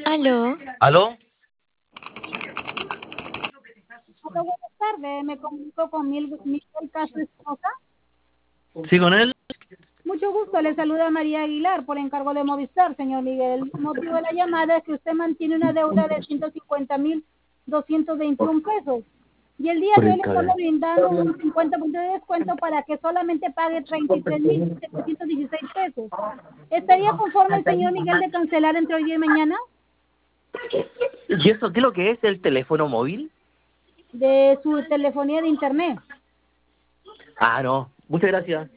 Aló, ¿Aló? Hola, buenas tardes. Me comunico con Miguel Castro Esposa. ¿Sí con él? Mucho gusto. Le saluda María Aguilar por encargo de Movistar, señor Miguel. El motivo de la llamada es que usted mantiene una deuda de 150.221 pesos. Y el día de hoy le estamos brindando un 50% de descuento para que solamente pague 33.716 pesos. ¿Estaría conforme el señor Miguel de cancelar entre hoy día y mañana? ¿Y eso qué es lo que es el teléfono móvil? De su telefonía de internet. Ah, no. Muchas gracias.